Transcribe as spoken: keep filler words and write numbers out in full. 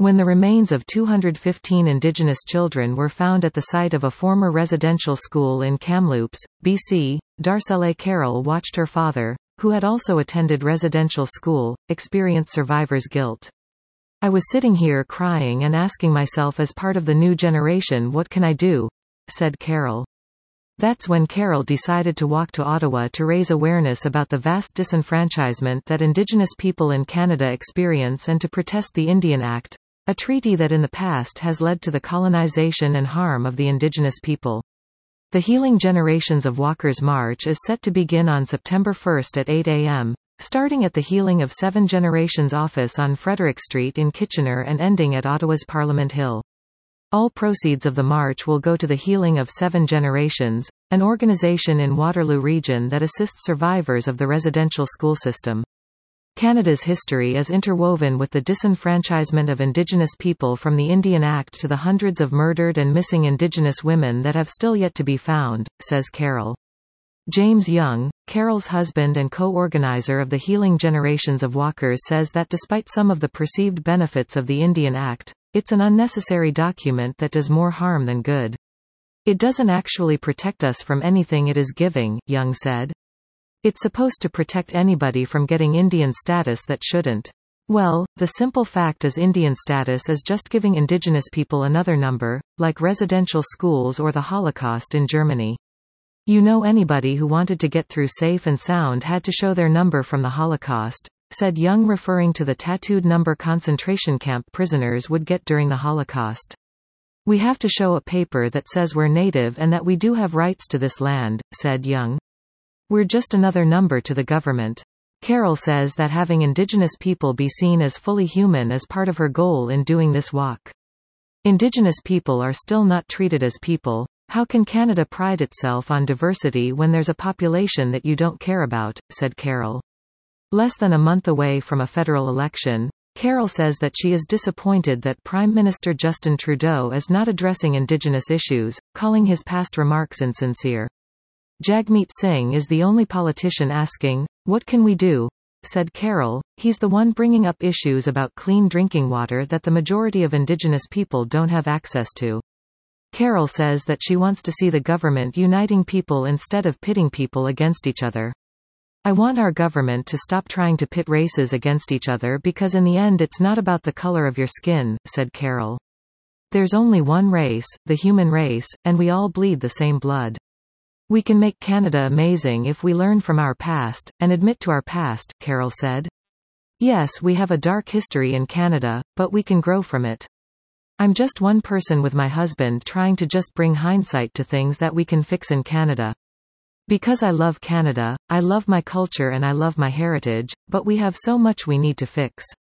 When the remains of two hundred fifteen Indigenous children were found at the site of a former residential school in Kamloops, B C, Darcelle Carroll watched her father, who had also attended residential school, experience survivor's guilt. "I was sitting here crying and asking myself, as part of the new generation, what can I do?" said Carroll. That's when Carroll decided to walk to Ottawa to raise awareness about the vast disenfranchisement that Indigenous people in Canada experience and to protest the Indian Act, a treaty that in the past has led to the colonization and harm of the Indigenous people. The Healing Generations of Walkers March is set to begin on September first at eight a m, starting at the Healing of Seven Generations office on Frederick Street in Kitchener and ending at Ottawa's Parliament Hill. All proceeds of the march will go to the Healing of Seven Generations, an organization in Waterloo Region that assists survivors of the residential school system. Canada's history is interwoven with the disenfranchisement of Indigenous people, from the Indian Act to the hundreds of murdered and missing Indigenous women that have still yet to be found, says Carroll. James Young, Carroll's husband and co-organizer of the Healing Generations of Walkers, says that despite some of the perceived benefits of the Indian Act, it's an unnecessary document that does more harm than good. "It doesn't actually protect us from anything it is giving," Young said. "It's supposed to protect anybody from getting Indian status that shouldn't. Well, the simple fact is Indian status is just giving Indigenous people another number, like residential schools or the Holocaust in Germany. You know, anybody who wanted to get through safe and sound had to show their number from the Holocaust," said Young, referring to the tattooed number concentration camp prisoners would get during the Holocaust. "We have to show a paper that says we're native and that we do have rights to this land," said Young. "We're just another number to the government." Carroll says that having Indigenous people be seen as fully human is part of her goal in doing this walk. "Indigenous people are still not treated as people. How can Canada pride itself on diversity when there's a population that you don't care about?" said Carroll. Less than a month away from a federal election, Carroll says that she is disappointed that Prime Minister Justin Trudeau is not addressing Indigenous issues, calling his past remarks insincere. "Jagmeet Singh is the only politician asking, 'What can we do?' said Carroll. He's the one bringing up issues about clean drinking water that the majority of Indigenous people don't have access to." Carroll says that she wants to see the government uniting people instead of pitting people against each other. "I want our government to stop trying to pit races against each other, because in the end it's not about the color of your skin," said Carroll. "There's only one race, the human race, and we all bleed the same blood. We can make Canada amazing if we learn from our past, and admit to our past," Carroll said. "Yes, we have a dark history in Canada, but we can grow from it. I'm just one person with my husband trying to just bring hindsight to things that we can fix in Canada. Because I love Canada, I love my culture and I love my heritage, but we have so much we need to fix."